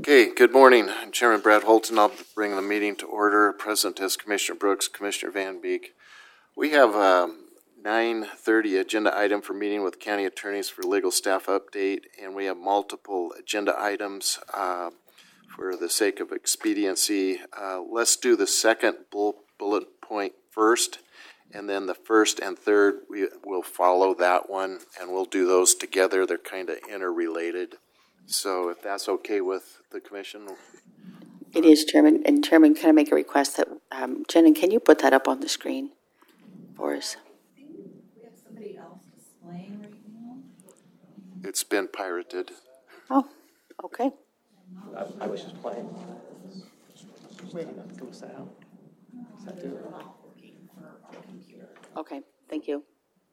Okay, good morning. I'm Chairman Brad Holton. I'll bring the meeting to order. Present is Commissioner Brooks, Commissioner Van Beek. We have a 9:30 agenda item for meeting with county attorneys for legal staff update, and we have multiple agenda items for the sake of expediency. Let's do the second bullet point first, and then the first and third, we will follow that one, and we'll do those together. They're kind of interrelated. So if that's okay with the commission. It is, Chairman. And Chairman, can I make a request that, Jenna, can you put that up on the screen for us? I think we have somebody else displaying right now. It's been pirated. Oh, okay. I was just playing. Wait, go sound. Does that do it? Okay, thank you.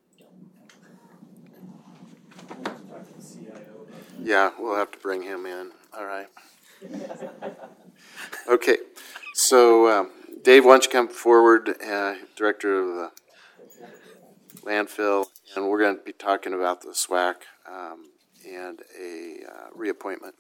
Yeah, we'll have to bring him in. All right. Okay, so Dave, why don't you come forward, Director of the landfill, and we're going to be talking about the SWAC and a reappointment.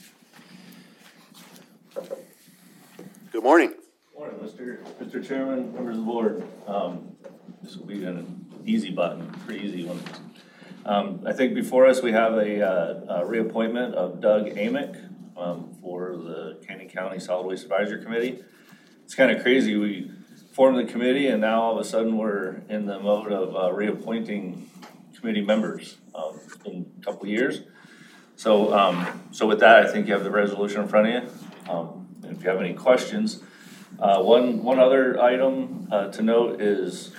Good morning. Good morning, Mr. Chairman, members of the board. This will be an easy button, pretty easy one. I think before us we have a reappointment of Doug Amick for the Canyon County Solid Waste Advisory Committee. It's kind of crazy. We formed the committee and now all of a sudden we're in the mode of reappointing committee members. It's been a couple of years. So with that, I think you have the resolution in front of you. And if you have any questions, one other item to note is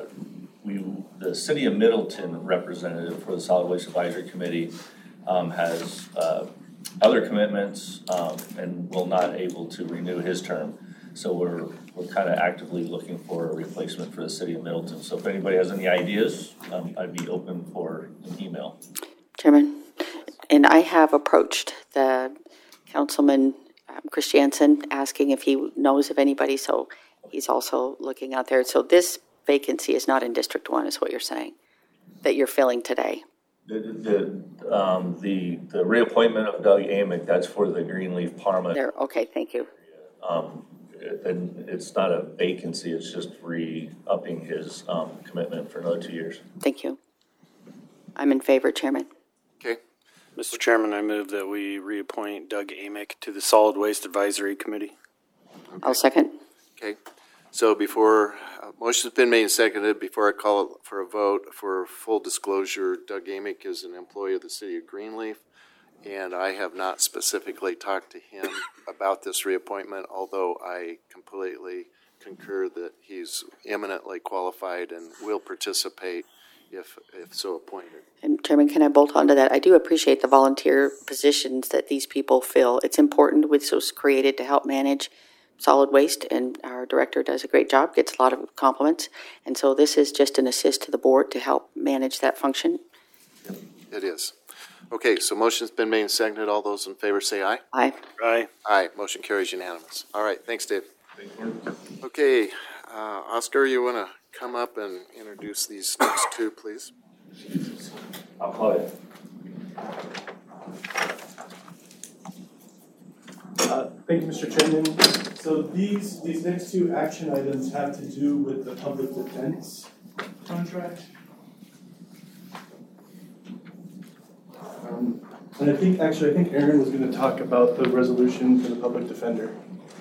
the City of Middleton representative for the Solid Waste Advisory Committee has other commitments and will not able to renew his term. So we're kind of actively looking for a replacement for the City of Middleton. So if anybody has any ideas, I'd be open for an email. Chairman, and I have approached the Councilman Chris Jansen asking if he knows of anybody, so he's also looking out there. So this vacancy is not in District 1, is what you're saying, that you're filling today? The reappointment of Doug Amick, that's for the Greenleaf Parma. There, okay, thank you. And it's not a vacancy, it's just re-upping his commitment for another 2 years. Thank you. I'm in favor, Chairman. Okay. Mr. Chairman, I move that we reappoint Doug Amick to the Solid Waste Advisory Committee. Okay. I'll second. Okay. So before, motion's been made and seconded. Before I call for a vote, for full disclosure, Doug Amick is an employee of the City of Greenleaf, and I have not specifically talked to him about this reappointment, although I completely concur that he's eminently qualified and will participate if so appointed. And Chairman, can I bolt onto that? I do appreciate the volunteer positions that these people fill. It's important, which was created to help manage solid waste, and our director does a great job, gets a lot of compliments. And so this is just an assist to the board to help manage that function. It is. Okay, so motion's been made and seconded. All those in favor say aye. Aye. Aye. Aye. Motion carries unanimous. All right, thanks, Dave. Okay, Oscar, you want to come up and introduce these next two, please? I'll call it. Thank you, Mr. Chairman. So these next two action items have to do with the public defense contract. And I think Aaron was going to talk about the resolution for the public defender.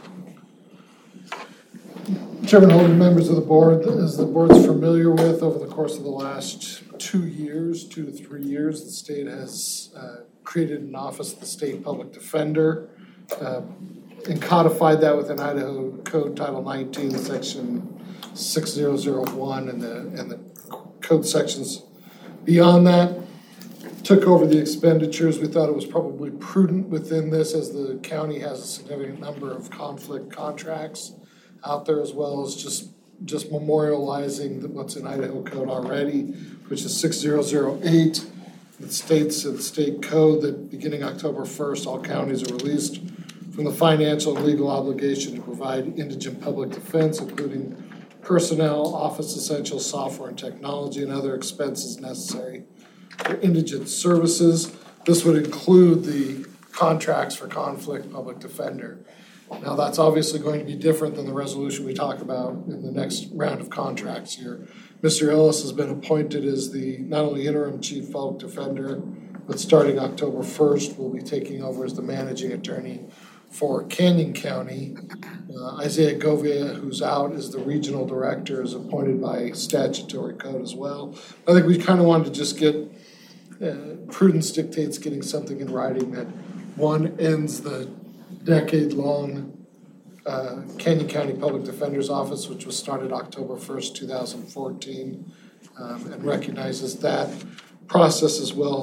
Chairman Holden, members of the board, as the board's familiar with, over the course of the last 2 to 3 years, the state has created an office of the state public defender and codified that within Idaho Code Title 19, Section 6001, and the code sections beyond that. Took over the expenditures. We thought it was probably prudent within this, as the county has a significant number of conflict contracts out there, as well as just memorializing what's in Idaho Code already, which is 6008. It states in the state code that beginning October 1st, all counties are released from the financial and legal obligation to provide indigent public defense, including personnel, office essentials, software and technology, and other expenses necessary for indigent services. This would include the contracts for conflict public defender. Now, that's obviously going to be different than the resolution we talk about in the next round of contracts here. Mr. Ellis has been appointed as the not only interim chief public defender, but starting October 1st, will be taking over as the managing attorney for Canyon County. Isaiah Govia, who's out as the regional director, is appointed by statutory code as well. I think we kind of wanted to just get, prudence dictates getting something in writing that one ends the decade-long Canyon County Public Defender's Office, which was started October 1st, 2014, and recognizes that process as well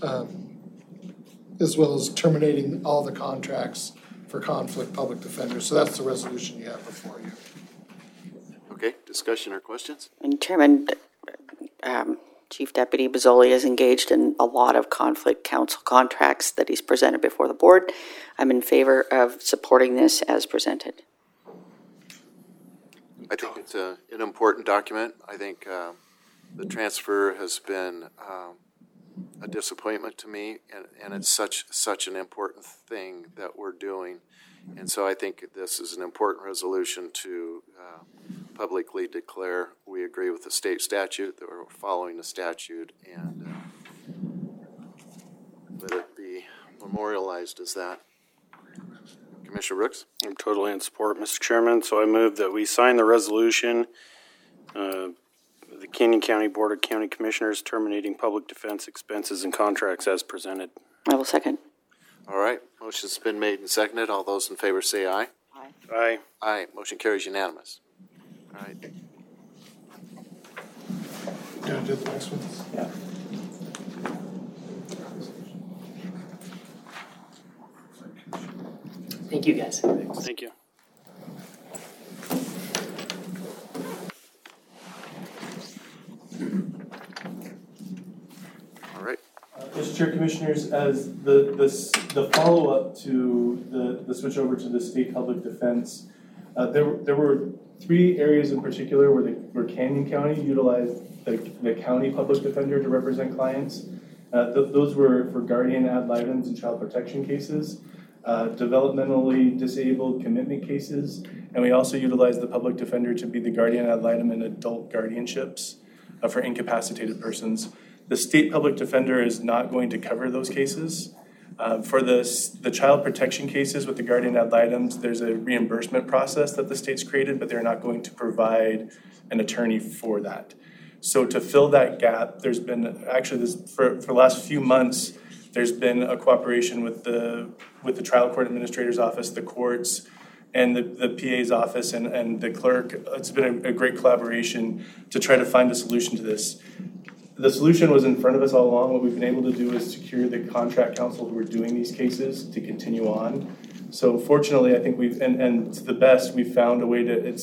as terminating all the contracts for conflict public defenders. So that's the resolution you have before you. Okay, discussion or questions? And Chairman, Chief Deputy Bozzoli is engaged in a lot of conflict counsel contracts that he's presented before the board. I'm in favor of supporting this as presented. I think it's an important document. I think the transfer has been a disappointment to me, and it's such an important thing that we're doing. And so I think this is an important resolution to publicly declare we agree with the state statute, that we're following the statute, and let it be memorialized as that. Commissioner Brooks? I'm totally in support, Mr. Chairman, so I move that we sign the resolution, the Canyon County Board of County Commissioners terminating public defense expenses and contracts as presented. I will second. All right, motion's been made and seconded. All those in favor say aye. Aye. Aye. Aye, motion carries unanimous. All right. Gonna do the next one? Yeah. Thank you, guys. Thank you. All right. Mr. Chair, Commissioners, as the follow-up to the switch over to the state public defense, there were three areas in particular where Canyon County utilized the county public defender to represent clients. Those were for guardian ad litem and child protection cases, developmentally disabled commitment cases, and we also utilized the public defender to be the guardian ad litem in adult guardianships for incapacitated persons. The state public defender is not going to cover those cases. For the child protection cases with the guardian ad litems, there's a reimbursement process that the state's created, but they're not going to provide an attorney for that. So to fill that gap, there's been actually for the last few months, there's been a cooperation with the trial court administrator's office, the courts, and the PA's office and the clerk. It's been a great collaboration to try to find a solution to this. The solution was in front of us all along. What we've been able to do is secure the contract counsel who are doing these cases to continue on. So fortunately, I think and to the best, we've found a way to,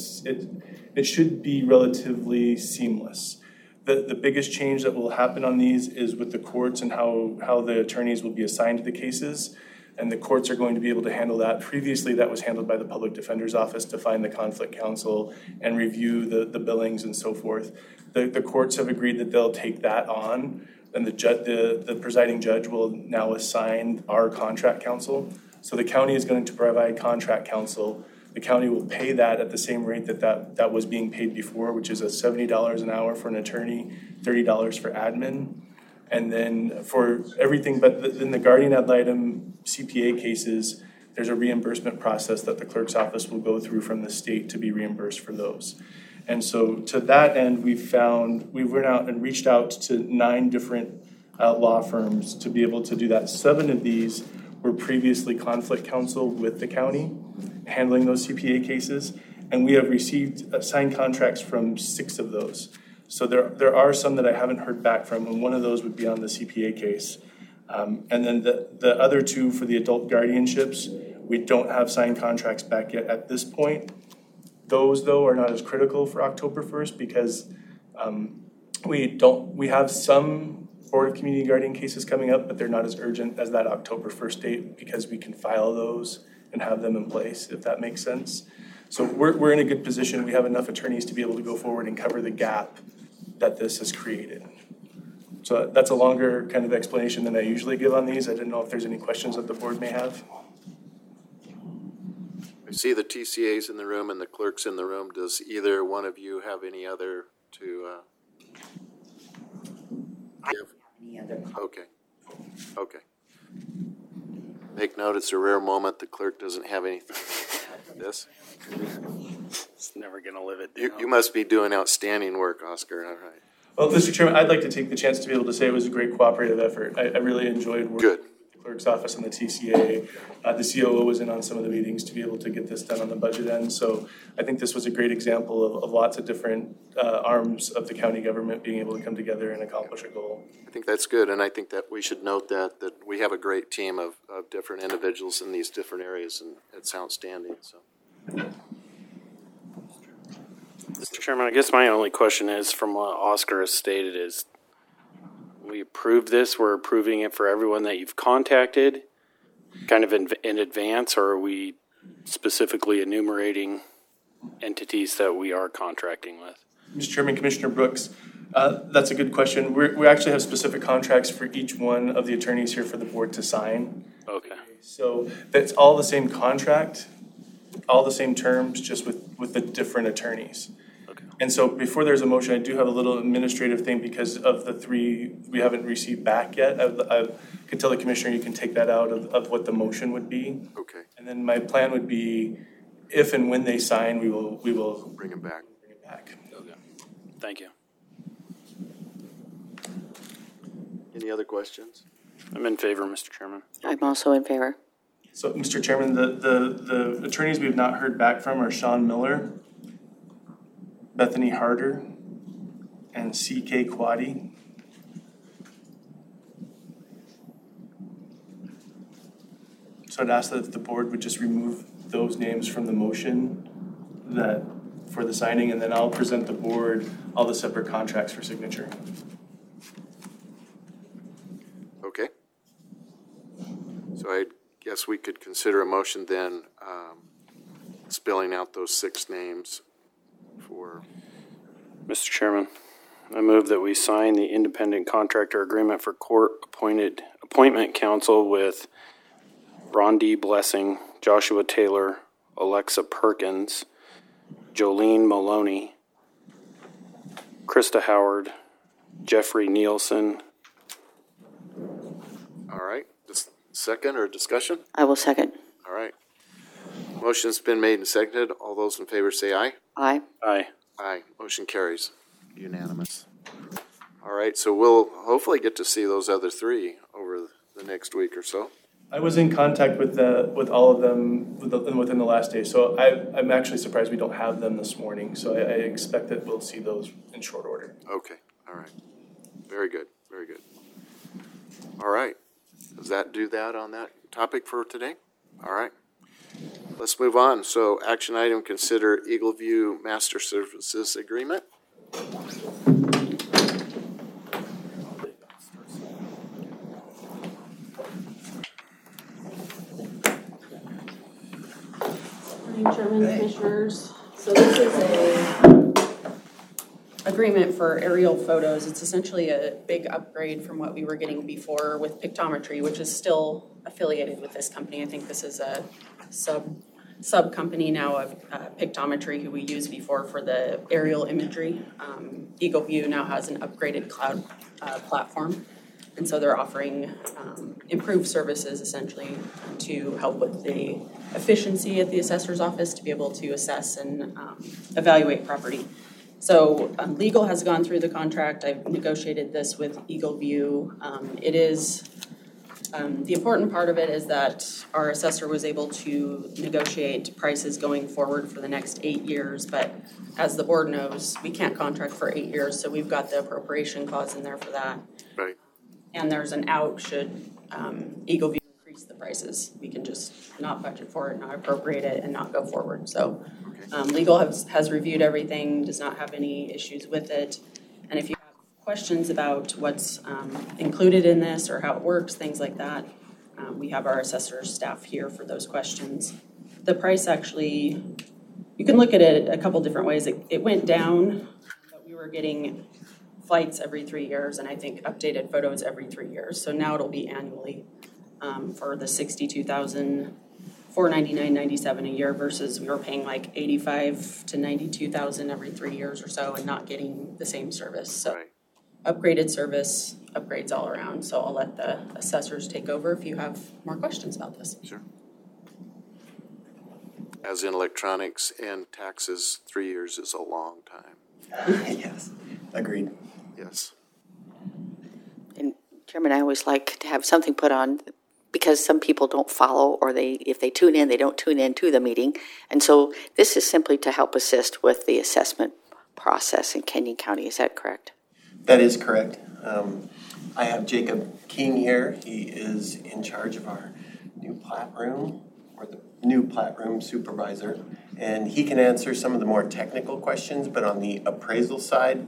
it should be relatively seamless. The biggest change that will happen on these is with the courts and how the attorneys will be assigned to the cases. And the courts are going to be able to handle that. Previously, that was handled by the public defender's office to find the conflict counsel and review the billings and so forth. The courts have agreed that they'll take that on, and the presiding judge will now assign our contract counsel. So the county is going to provide contract counsel. The county will pay that at the same rate that was being paid before, which is $70 an hour for an attorney, $30 for admin. And then for everything, but then the guardian ad litem CPA cases, there's a reimbursement process that the clerk's office will go through from the state to be reimbursed for those. And so to that end, we went out and reached out to 9 different law firms to be able to do that. 7 of these were previously conflict counsel with the county, handling those CPA cases, and we have received signed contracts from 6 of those. So there are some that I haven't heard back from, and one of those would be on the CPA case. And then the other 2 for the adult guardianships, we don't have signed contracts back yet at this point. Those, though, are not as critical for October 1st because we have some Board of Community Guardian cases coming up, but they're not as urgent as that October 1st date because we can file those and have them in place, if that makes sense. So we're in a good position. We have enough attorneys to be able to go forward and cover the gap that this has created. So that's a longer kind of explanation than I usually give on these. I didn't know if there's any questions that the board may have. I see the TCA's in the room and the clerk's in the room. Does either one of you have any other to, give? Any other? Okay. Okay. Make note, it's a rare moment the clerk doesn't have anything to this. It's never gonna live it You down. must be doing outstanding work, Oscar, all right. Well, Mr. Chairman, I'd like to take the chance to be able to say it was a great cooperative effort. I really enjoyed working Good. with the clerk's office and the TCA. The COO was in on some of the meetings to be able to get this done on the budget end. So I think this was a great example of lots of different arms of the county government being able to come together and accomplish a goal. I think that's good, and I think that we should note that we have a great team of different individuals in these different areas, and it's outstanding, so. Mr. Chairman, I guess my only question is, from what Oscar has stated, is we approved this, we're approving it for everyone that you've contacted, kind of in advance, or are we specifically enumerating entities that we are contracting with? Mr. Chairman, Commissioner Brooks, that's a good question. We actually have specific contracts for each one of the attorneys here for the board to sign. Okay. So that's all the same contract, all the same terms, just with the different attorneys. Okay. And so before there's a motion, I do have a little administrative thing because of the three we haven't received back yet. I could tell the commissioner you can take that out of what the motion would be. Okay, And then my plan would be, if and when they sign, we will bring it back. bring it back. Okay. Thank you. Any other questions? I'm in favor, Mr. Chairman. I'm also in favor. So, Mr. Chairman, the attorneys we have not heard back from are Sean Miller, Bethany Harder, and C.K. Quaddy. So I'd ask that if the board would just remove those names from the motion that, for the signing, and then I'll present the board all the separate contracts for signature. Okay. So I guess we could consider a motion then, spelling out those 6 names for, Mr. Chairman, I move that we sign the independent contractor agreement for appointment counsel with Ron D. Blessing, Joshua Taylor, Alexa Perkins, Jolene Maloney, Krista Howard, Jeffrey Nielsen. all right, second or discussion? I will second. All right. Motion's been made and seconded. All those in favor say aye. Aye. Aye. Aye. Motion carries. Unanimous. All right, so we'll hopefully get to see those other 3 over the next week or so. I was in contact with all of them within the last day, so I'm actually surprised we don't have them this morning. So I expect that we'll see those in short order. Okay, all right. Very good, very good. All right, does that do that on that topic for today? All right, let's move on. So action item, consider Eagle View Master Services Agreement. Morning, Chairman, Commissioners. So this is a agreement for aerial photos. It's essentially a big upgrade from what we were getting before with Pictometry, which is still affiliated with this company. I think this is a sub company now of Pictometry, who we used before for the aerial imagery. Eagle View now has an upgraded cloud platform. And so they're offering improved services essentially to help with the efficiency at the assessor's office to be able to assess and evaluate property. So legal has gone through the contract. I've negotiated this with Eagle View. It is, the important part of it is that our assessor was able to negotiate prices going forward for the next 8 years. But as the board knows, we can't contract for 8 years. So we've got the appropriation clause in there for that. Right. And there's an out should Eagle View increase the prices. We can just not budget for it, not appropriate it, and not go forward. So legal has reviewed everything, does not have any issues with it. And if you have questions about what's included in this or how it works, things like that, we have our assessor staff here for those questions. The price actually, you can look at it a couple different ways. It went down, but we were getting flights every 3 years, and I think updated photos every 3 years. So now it'll be annually for the $62,499.97 a year versus we were paying like $85,000 to $92,000 every 3 years or so and not getting the same service. So Right. upgraded service, upgrades all around. So I'll let the assessors take over if you have more questions about this. Sure. As in electronics and taxes, 3 years is a long time. Yes, agreed. Yes. And Chairman, I always like to have something put on because some people don't follow, or if they tune in, they don't tune in to the meeting. And so this is simply to help assist with the assessment process in Kenyon County. Is that correct? That is correct. I have Jacob King here. He is in charge of our new plat room, or the new plat room supervisor. And he can answer some of the more technical questions, but on the appraisal side,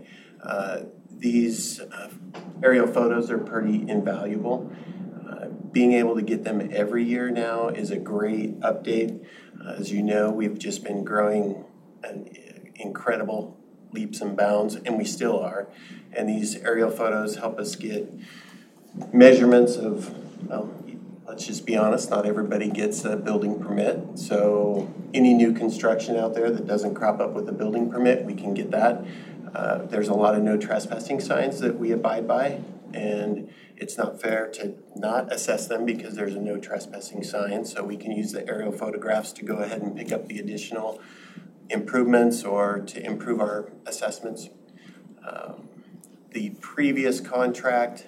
these aerial photos are pretty invaluable. Being able to get them every year now is a great update. As you know, we've just been growing an incredible leaps and bounds, and we still are. And these aerial photos help us get measurements of, well, let's just be honest, not everybody gets a building permit. So any new construction out there that doesn't crop up with a building permit, we can get that. There's a lot of no trespassing signs that we abide by, and it's not fair to not assess them because there's a no trespassing sign. So we can use the aerial photographs to go ahead and pick up the additional improvements or to improve our assessments. The previous contract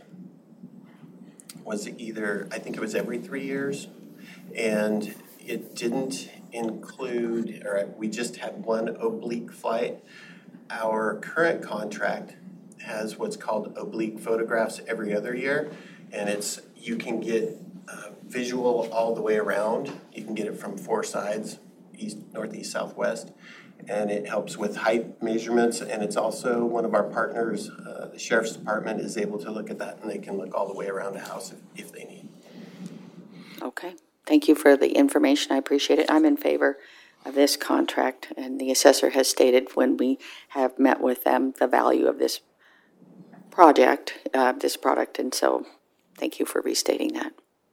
was either, I think it was every 3 years, and it didn't include, or we just had one oblique flight. Our current contract has what's called oblique photographs every other year, and you can get visual all the way around. You can get it from 4 sides, east, northeast, southwest, and it helps with height measurements, and it's also one of our partners, the Sheriff's Department, is able to look at that, and they can look all the way around the house if they need. Okay. Thank you for the information. I appreciate it. I'm in favor of this contract, and the assessor has stated when we have met with them the value of this project, this product, and so thank you for restating that.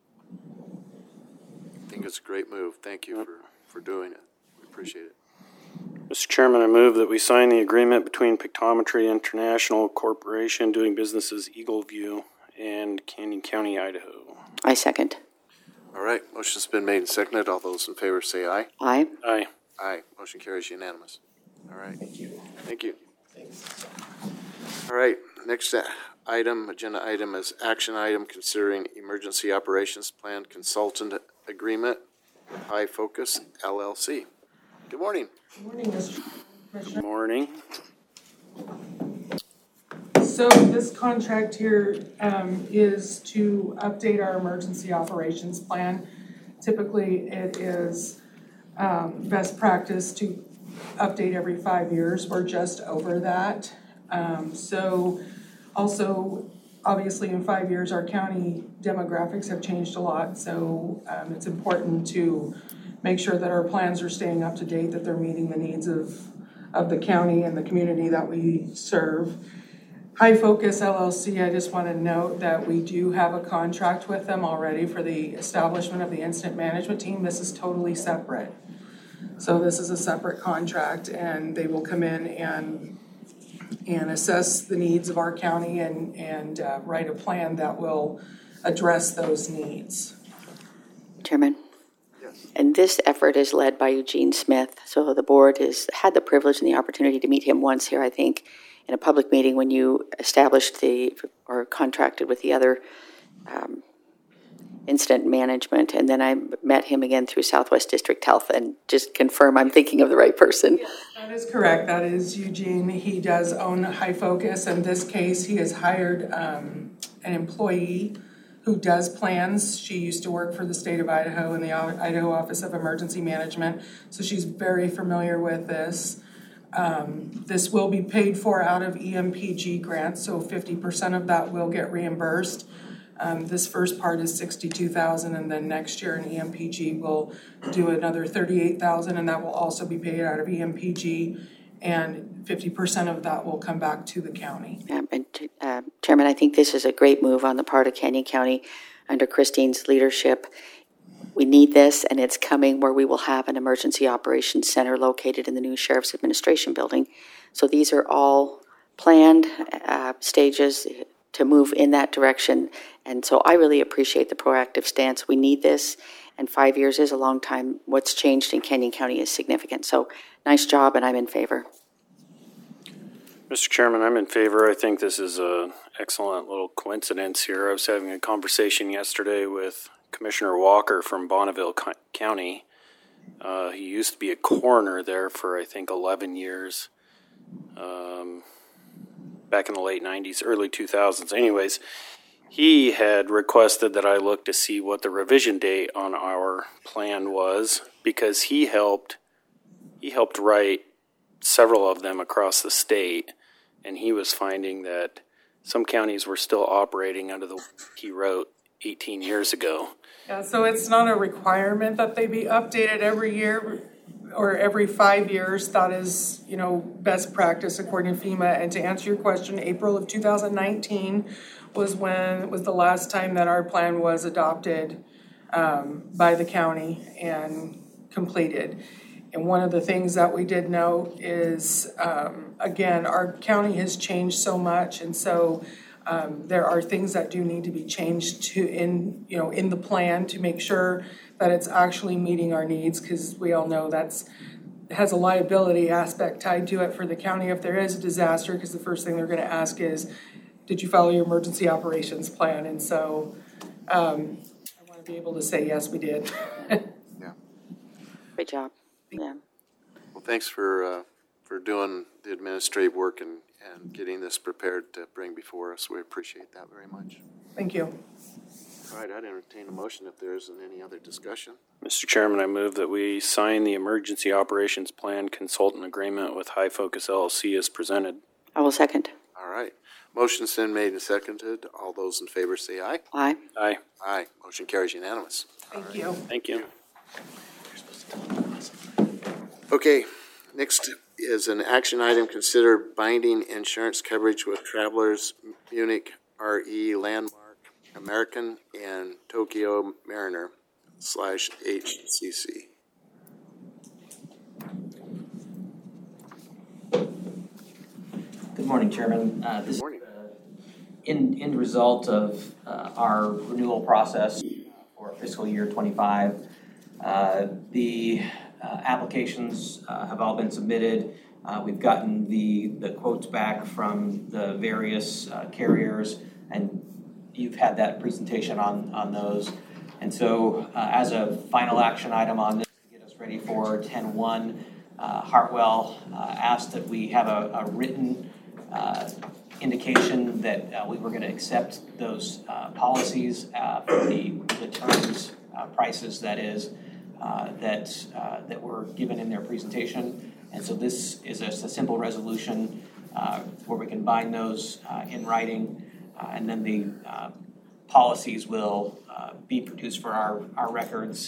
I think it's a great move. Thank you for doing it. We appreciate it. Mr. Chairman, I move that we sign the agreement between Pictometry International Corporation doing business as Eagle View and Canyon County, Idaho. I second. All right, motion's been made and seconded. All those in favor say aye. Aye. Aye. Aye. Motion carries unanimous. All right. Thank you. Thank you. Thanks. All right, next agenda item is action item considering emergency operations plan consultant agreement with High Focus LLC. Good morning. Good morning, Mr. Good Commissioner. morning. So this contract here is to update our emergency operations plan. Typically, it is best practice to update every 5 years. We're just over that. So also, obviously, in 5 years, our county demographics have changed a lot. So it's important to make sure that our plans are staying up to date, that they're meeting the needs of the county and the community that we serve. High Focus LLC, I just want to note that we do have a contract with them already for the establishment of the incident management team. This is totally separate. So this is a separate contract, and they will come in and assess the needs of our county and write a plan that will address those needs. Chairman? And this effort is led by Eugene Smith. So the board has had the privilege and the opportunity to meet him once here, I think, in a public meeting when you established or contracted with the other incident management. And then I met him again through Southwest District Health, and just confirm I'm thinking of the right person. Yes, that is correct. That is Eugene. He does own High Focus. In this case, he has hired an employee who does plans. She used to work for the state of Idaho in the Idaho Office of Emergency Management, so she's very familiar with this. This will be paid for out of EMPG grants, so 50% of that will get reimbursed. This first part is $62,000, and then next year in EMPG will do another $38,000, and that will also be paid out of EMPG. and 50% of that will come back to the county. And Chairman, I think this is a great move on the part of Canyon County under Christine's leadership. We need this, and it's coming where we will have an emergency operations center located in the new Sheriff's Administration building. So these are all planned stages to move in that direction. And so I really appreciate the proactive stance. We need this, and 5 years is a long time. What's changed in Canyon County is significant. So nice job, and I'm in favor. Mr. Chairman, I'm in favor. I think this is an excellent little coincidence here. I was having a conversation yesterday with Commissioner Walker from Bonneville County. He used to be a coroner there for, I think, 11 years, back in the late 90s, early 2000s. Anyways, he had requested that I look to see what the revision date on our plan was, because he helped write several of them across the state, and he was finding that some counties were still operating under the he wrote 18 years ago. Yeah, so it's not a requirement that they be updated every year or every 5 years. That is, best practice according to FEMA. And to answer your question, April of 2019 was the last time that our plan was adopted by the county and completed. And one of the things that we did note is, again, our county has changed so much, and so there are things that do need to be changed in the plan to make sure that it's actually meeting our needs, because we all know it has a liability aspect tied to it for the county if there is a disaster, because the first thing they're going to ask is, did you follow your emergency operations plan? And so I want to be able to say, yes, we did. Yeah. Great job. Yeah. Well, thanks for doing the administrative work and getting this prepared to bring before us. We appreciate that very much. Thank you. All right, I'd entertain a motion if there isn't any other discussion. Mr. Chairman, I move that we sign the Emergency Operations Plan Consultant Agreement with High Focus LLC as presented. I will second. All right. Motion's been made and seconded. All those in favor say aye. Aye. Aye. Aye. Motion carries unanimous. Thank you. Thank you. Okay, next is an action item. Consider binding insurance coverage with Travelers, Munich RE, Landmark, American, and Tokyo Mariner /HCC. Good morning, Chairman. This is in result of our renewal process for fiscal year 25. The applications have all been submitted. We've gotten the quotes back from the various carriers, and you've had that presentation on those. And so as a final action item on this, to get us ready for 10/1, Hartwell asked that we have a written indication that we were going to accept those policies for the terms, prices, that is, that were given in their presentation. And so this is a simple resolution where we can bind those in writing, and then the policies will be produced for our records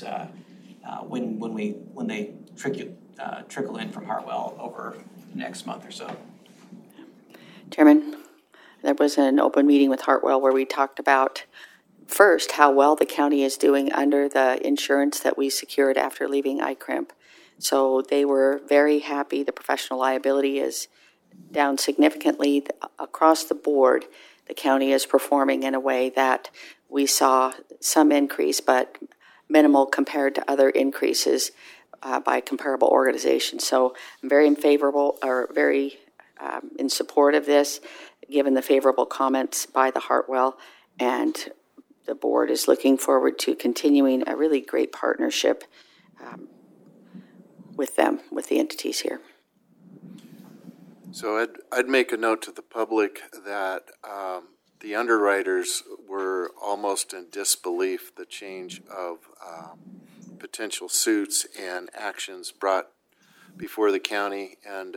when they trickle in from Hartwell over the next month or so. Chairman, there was an open meeting with Hartwell where we talked about, first, how well the county is doing under the insurance that we secured after leaving ICRIMP. So they were very happy. The professional liability is down significantly across the board. The county is performing in a way that we saw some increase, but minimal compared to other increases by comparable organizations. So I'm very in support of this, given the favorable comments by the Hartwell, and the board is looking forward to continuing a really great partnership with them, with the entities here. So I'd make a note to the public that the underwriters were almost in disbelief the change of potential suits and actions brought before the county, and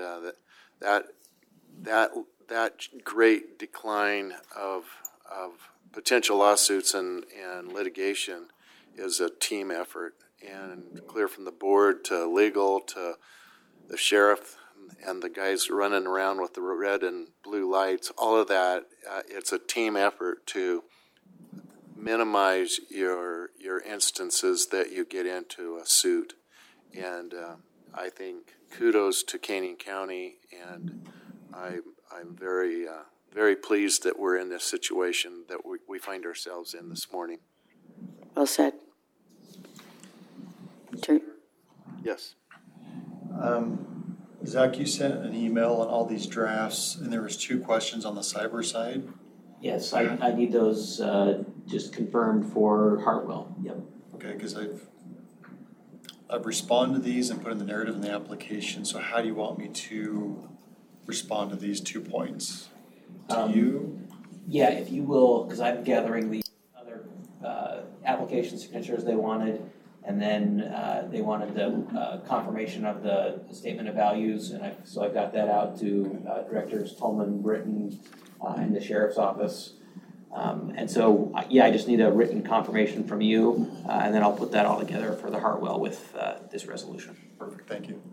that great decline of potential lawsuits and litigation is a team effort, and clear from the board to legal to the sheriff and the guys running around with the red and blue lights, all of that, it's a team effort to minimize your instances that you get into a suit. And I think kudos to Canyon County, and I'm very pleased that we're in this situation that we find ourselves in this morning. Well said. Yes. Zach, you sent an email on all these drafts, and there was 2 questions on the cyber side. Yes, I need those just confirmed for Hartwell. Yep. Okay, because I've responded to these and put in the narrative in the application. So how do you want me to respond to these 2 points? To you? Yeah, if you will, because I'm gathering the other application signatures they wanted, and then they wanted the confirmation of the statement of values, and so I got that out to Directors Tolman, Britton, and the Sheriff's Office. And so, I just need a written confirmation from you, and then I'll put that all together for the Hartwell with this resolution. Perfect, thank you.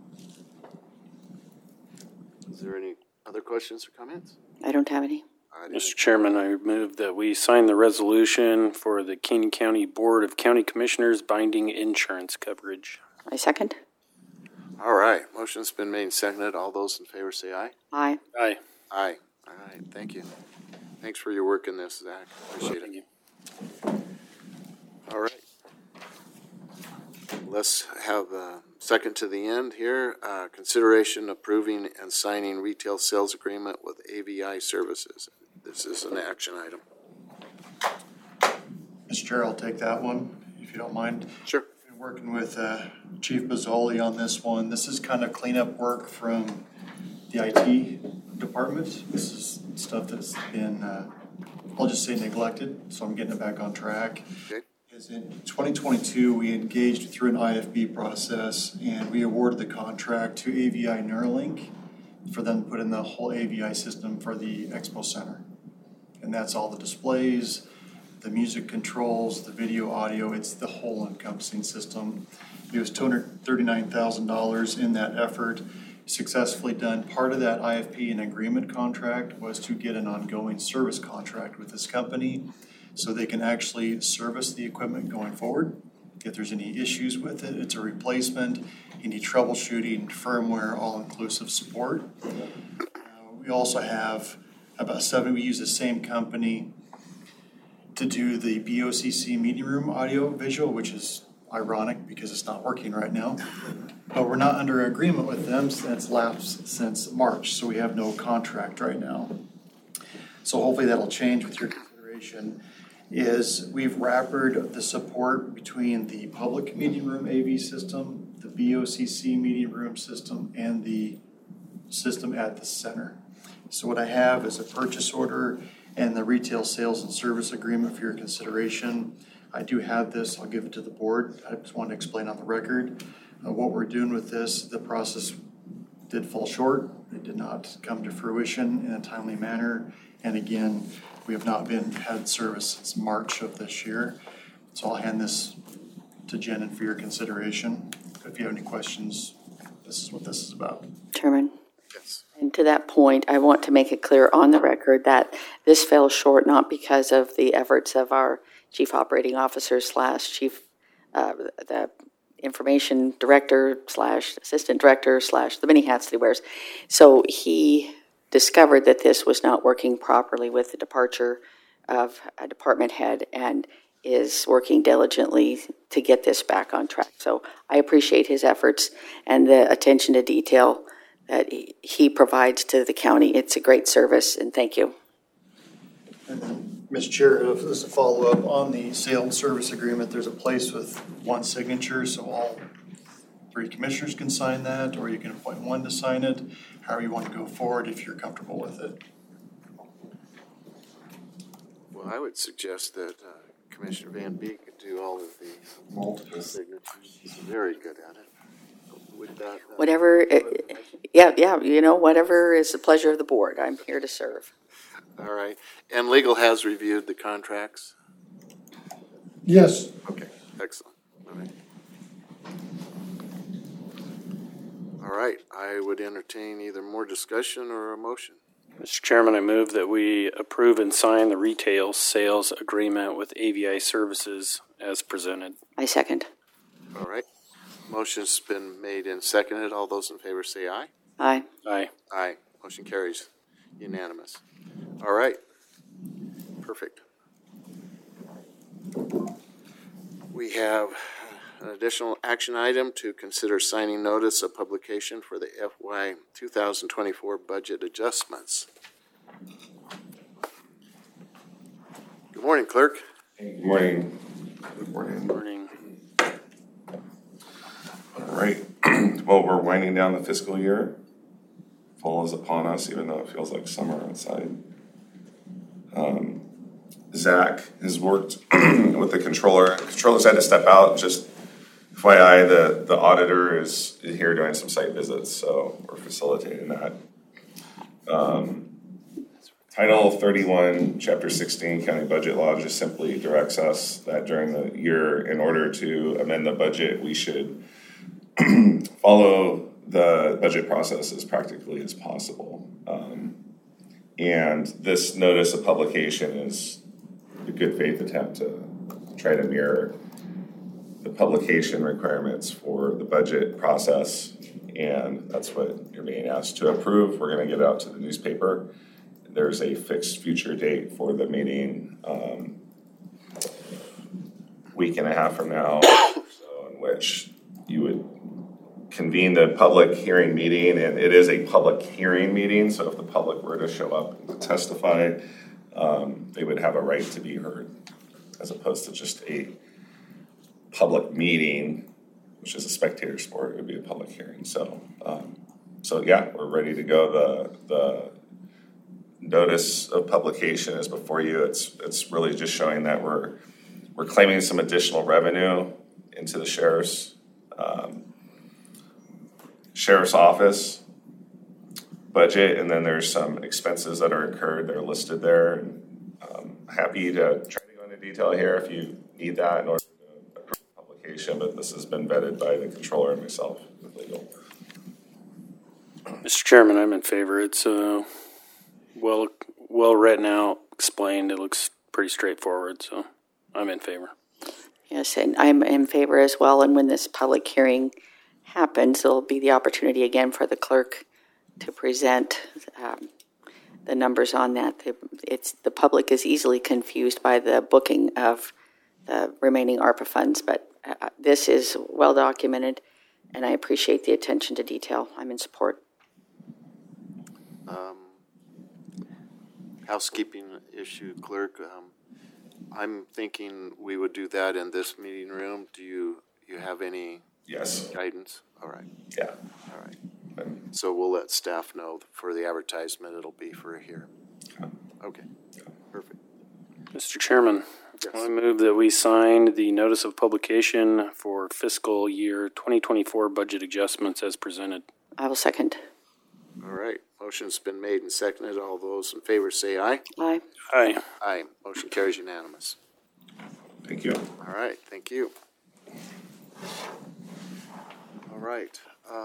Is there any other questions or comments? I don't have any. Mr. Chairman, I move that we sign the resolution for the Canyon County Board of County Commissioners binding insurance coverage. I second. All right, motion's been made and seconded. All those in favor say aye. Aye. Aye. Aye. All right, thank you. Thanks for your work in this, Zach. Appreciate it. All right. Let's have a second to the end here. Consideration approving and signing retail sales agreement with AVI Services. This is an action item. Mr. Chair, I'll take that one, if you don't mind. Sure. Been working with Chief Bozzoli on this one. This is kind of cleanup work from the IT department. This is stuff that's been, I'll just say neglected, so I'm getting it back on track. Okay. In 2022, we engaged through an IFB process, and we awarded the contract to AVI Neuralink for them to put in the whole AVI system for the Expo Center. And that's all the displays, the music controls, the video, audio, it's the whole encompassing system. It was $239,000 in that effort, successfully done. Part of that IFP and agreement contract was to get an ongoing service contract with this company so they can actually service the equipment going forward. If there's any issues with it, it's a replacement, any troubleshooting, firmware, all-inclusive support. We also have about 7, we use the same company to do the BOCC meeting room audio visual, which is ironic because it's not working right now. But we're not under agreement with them since lapsed since March, so we have no contract right now. So hopefully that'll change with your consideration. Is we've wrapped the support between the public meeting room AV system, the BOCC meeting room system, and the system at the center. So what I have is a purchase order and the retail sales and service agreement for your consideration. I do have this, I'll give it to the board. I just want to explain on the record what we're doing with this. The process did fall short. It did not come to fruition in a timely manner. And again, we have not had service since March of this year. So I'll hand this to Jen for your consideration. If you have any questions, this is what this is about. Chairman? Yes. And to that point, I want to make it clear on the record that this fell short not because of the efforts of our Chief Operating Officer / Chief, the Information Director / Assistant Director / the many hats that he wears. So he discovered that this was not working properly with the departure of a department head and is working diligently to get this back on track. So I appreciate his efforts and the attention to detail that he provides to the county. It's a great service, and thank you. And then, Mr. Chair, if this is a follow-up on the sale and service agreement, there's a place with one signature, so all 3 commissioners can sign that, or you can appoint one to sign it, however you want to go forward if you're comfortable with it. Well, I would suggest that Commissioner Van Beek could do all of the multiple signatures. He's very good at it. With that, Whatever, whatever is the pleasure of the board. I'm here to serve. all right. And legal has reviewed the contracts? Yes. Okay, excellent. All right. All right. I would entertain either more discussion or a motion. Mr. Chairman, I move that we approve and sign the retail sales agreement with AVI Services as presented. I second. All right. Motion's been made and seconded. All those in favor say aye. Aye. Aye. Aye. Motion carries. Unanimous. All right. Perfect. We have an additional action item to consider signing notice of publication for the FY 2024 budget adjustments. Good morning, clerk. Hey, good morning. Good morning. Morning. All right. Well, we're winding down the fiscal year. Fall is upon us, even though it feels like summer outside. Zach has worked with the controller. The controller's had to step out. Just FYI, the auditor is here doing some site visits, so we're facilitating that. Title 31, Chapter 16, County Budget Law just simply directs us that during the year, in order to amend the budget, we should follow the budget process as practically as possible. And this notice of publication is a good faith attempt to try to mirror the publication requirements for the budget process. And that's what you're being asked to approve. We're going to get out to the newspaper. There's a fixed future date for the meeting, week and a half from now, so in which you would convene the public hearing meeting, and it is a public hearing meeting, so if the public were to show up and testify, they would have a right to be heard, as opposed to just a public meeting, which is a spectator sport. It would be a public hearing. So yeah, we're ready to go. The notice of publication is before you. It's really just showing that we're claiming some additional revenue into the sheriff's office budget, and then there's some expenses that are incurred. They're listed there. And, happy to try to go into detail here if you need that in order to approve the publication, but this has been vetted by the controller and myself with legal. Mr. Chairman, I'm in favor. It's well written out, explained. It looks pretty straightforward, so I'm in favor. Yes, and I'm in favor as well. And when this public hearing happens, there'll be the opportunity again for the clerk to present the numbers on that. The public is easily confused by the booking of the remaining ARPA funds, but this is well documented, and I appreciate the attention to detail. I'm in support. Housekeeping issue, clerk. I'm thinking we would do that in this meeting room. Do you have any guidance? All right. Yeah. All right. So we'll let staff know for the advertisement it'll be for here. Okay. Perfect. Mr. Chairman, Yes. I move that we sign the notice of publication for fiscal year 2024 budget adjustments as presented. I will second. All right. Motion's been made and seconded. All those in favor say aye. Aye. Aye. Aye. Motion carries unanimous. Thank you. All right. Thank you. All right.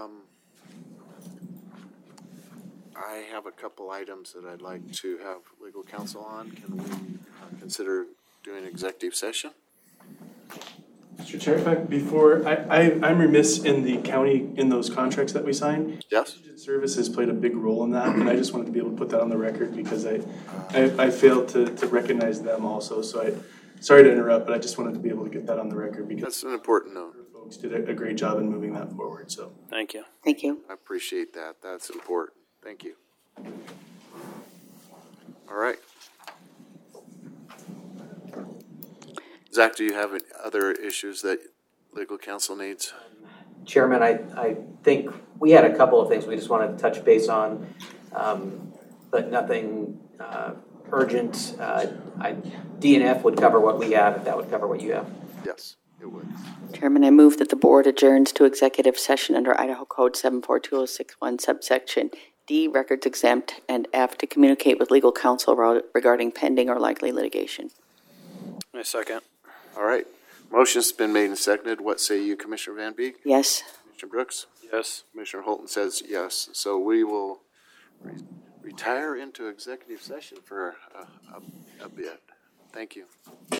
I have a couple items that I'd like to have legal counsel on. Can we consider doing executive session? Mr. Chair, before, I'm remiss in the county, in those contracts that we signed. Yes. Services played a big role in that, and I just wanted to be able to put that on the record because I failed to recognize them also. So sorry to interrupt, but I just wanted to be able to get that on the record because That's an important note. folks did a great job in moving that forward. So Thank you. Thank you. I appreciate that. That's important. Thank you. All right. Zach, do you have any other issues that legal counsel needs? Chairman, I think we had a couple of things we just wanted to touch base on, but nothing urgent. DNF would cover what we have, if that would cover what you have. Yes, it would. Chairman, I move that the board adjourns to executive session under Idaho Code 742061, subsection D, records exempt, and F, to communicate with legal counsel regarding pending or likely litigation. I second. All right. Motion's been made and seconded. What say you, Commissioner Van Beek? Yes. Commissioner Brooks? Yes. Commissioner Holton says yes. So we will retire into executive session for a bit. Thank you.